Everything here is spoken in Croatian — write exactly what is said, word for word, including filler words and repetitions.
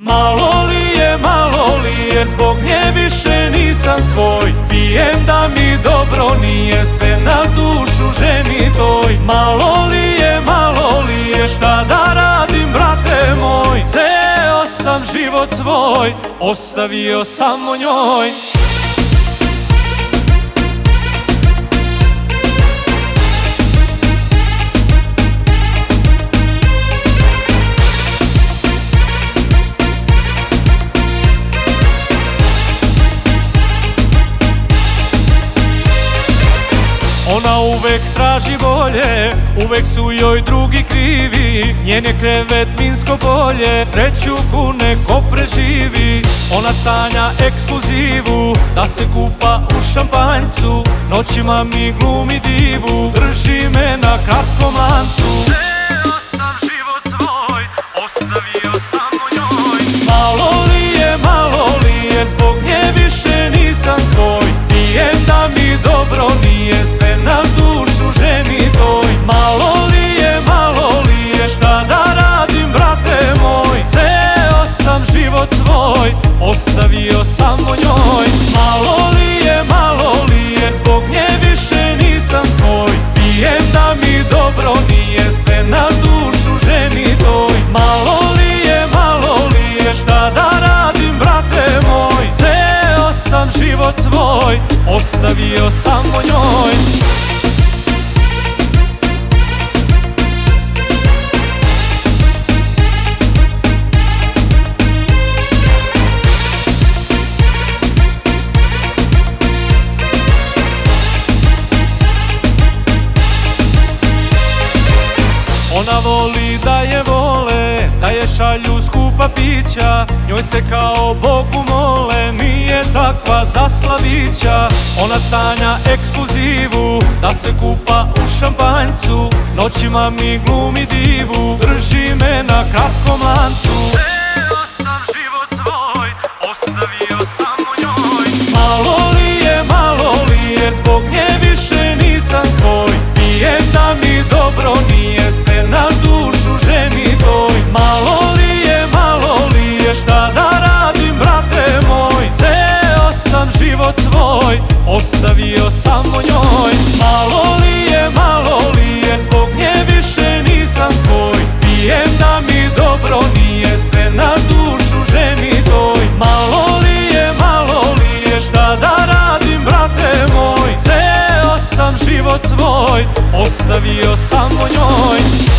Malo li je, malo li je, zbog nje više nisam svoj. Pijem da mi dobro nije, sve na dušu ženi toj. Malo li je, malo li je, šta da radim brate moj. Ceo sam život svoj ostavio samo njoj. Ona uvek traži bolje, uvek su joj drugi krivi. Njen je krevet minsko polje, sreću kune ko preživi. Ona sanja ekskluzivu, da se kupa u šampanjcu. Noćima mi glumi divu, drži me na kratkom lancu. Ceo sam život svoj ostavio samo njoj. Malo li je, malo li je, zbog nje više nisam svoj. Pijem da mi dobro nije, sve na dušu ženi toj. Malo li je, malo li je, šta da radim brate moj. Ceo sam život svoj ostavio samo njoj. Malo li je, malo li je, zbog nje više nisam svoj. Pijem da mi dobro nije, sve na dušu ženi toj. Malo li je, malo li je, šta da radim brate moj. Ceo sam život svoj ostavio samo njoj. Ona voli da je vole, da je šalju skupa pića. Njoj se kao Bogu mole, nije takva za slavića. Ona sanja ekskluzivu, da se kupa u šampanjcu. Noćima mi glumi divu, drži me na kratkom lancu. Ceo sam život svoj ostavio samo njoj. Malo li je, malo li je, zbog nje više nisam svoj. Pijem da mi dobro nije, sve na dušu ženi toj. Malo li je, malo li je, šta da radim brate moj. Ceo sam život svoj ostavio samo njoj. Malo li je, malo li je, zbog nje više nisam svoj. Pijem da mi dobro nije, sve na dušu ženi toj. Malo li je, malo li je, šta da radim brate moj. Ceo sam život svoj ostavio samo njoj.